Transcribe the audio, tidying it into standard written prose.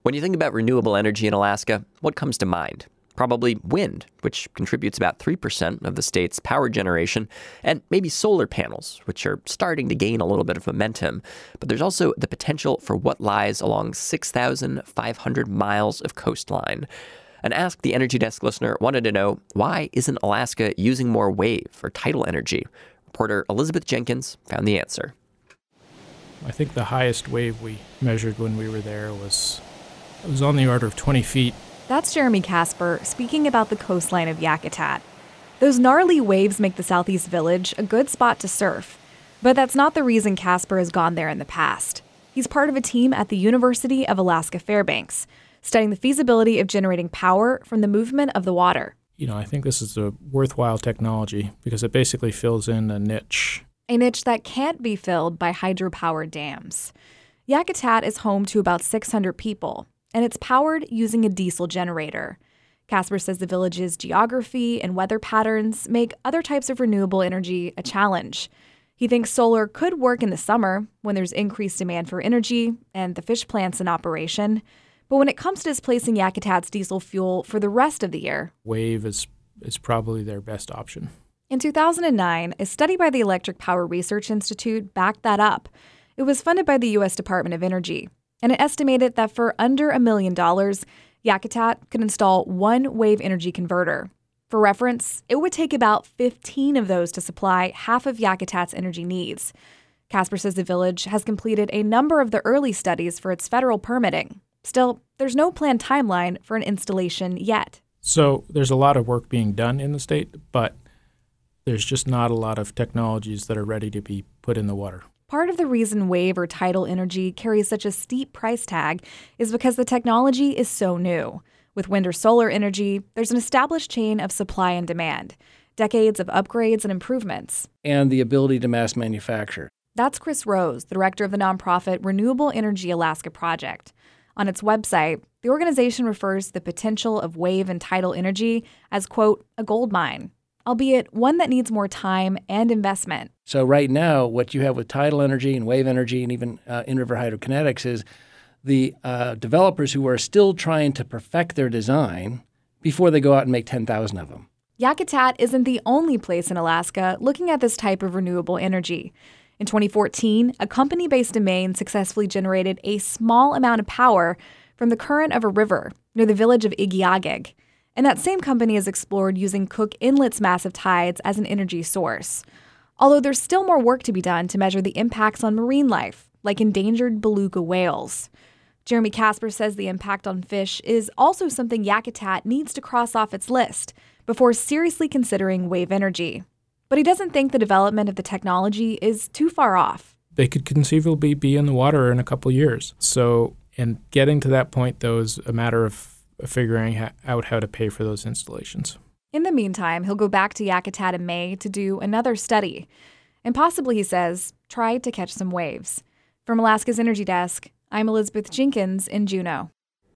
When you think about renewable energy in Alaska, what comes to mind? Probably wind, which contributes about 3% of the state's power generation, and maybe solar panels, which are starting to gain a little bit of momentum. But there's also the potential for what lies along 6,500 miles of coastline. An Ask the Energy Desk listener wanted to know, why isn't Alaska using more wave or tidal energy? Reporter Elizabeth Jenkins found the answer. I think the highest wave we measured when we were there was on the order of 20 feet. That's Jeremy Casper speaking about the coastline of Yakutat. Those gnarly waves make the Southeast Village a good spot to surf. But that's not the reason Casper has gone there in the past. He's part of a team at the University of Alaska Fairbanks, studying the feasibility of generating power from the movement of the water. I think this is a worthwhile technology because it basically fills in a niche. A niche that can't be filled by hydropower dams. Yakutat is home to about 600 people, and it's powered using a diesel generator. Casper says the village's geography and weather patterns make other types of renewable energy a challenge. He thinks solar could work in the summer when there's increased demand for energy and the fish plant's in operation. But when it comes to displacing Yakutat's diesel fuel for the rest of the year, wave is probably their best option. In 2009, a study by the Electric Power Research Institute backed that up. It was funded by the U.S. Department of Energy, and it estimated that for under $1 million, Yakutat could install one wave energy converter. For reference, it would take about 15 of those to supply half of Yakutat's energy needs. Casper says the village has completed a number of the early studies for its federal permitting. Still, there's no planned timeline for an installation yet. So there's a lot of work being done in the state, but there's just not a lot of technologies that are ready to be put in the water. Part of the reason wave or tidal energy carries such a steep price tag is because the technology is so new. With wind or solar energy, there's an established chain of supply and demand, decades of upgrades and improvements, and the ability to mass manufacture. That's Chris Rose, the director of the nonprofit Renewable Energy Alaska Project. On its website, the organization refers to the potential of wave and tidal energy as, quote, a gold mine, albeit one that needs more time and investment. So right now, what you have with tidal energy and wave energy and even in-river hydrokinetics is the developers who are still trying to perfect their design before they go out and make 10,000 of them. Yakutat isn't the only place in Alaska looking at this type of renewable energy. In 2014, a company based in Maine successfully generated a small amount of power from the current of a river near the village of Igiagig. And that same company has explored using Cook Inlet's massive tides as an energy source. Although there's still more work to be done to measure the impacts on marine life, like endangered beluga whales. Jeremy Casper says the impact on fish is also something Yakutat needs to cross off its list before seriously considering wave energy. But he doesn't think the development of the technology is too far off. They could conceivably be in the water in a couple of years. So, and getting to that point, though, is a matter of figuring out how to pay for those installations. In the meantime, he'll go back to Yakutat in May to do another study. And possibly, he says, try to catch some waves. From Alaska's Energy Desk, I'm Elizabeth Jenkins in Juneau.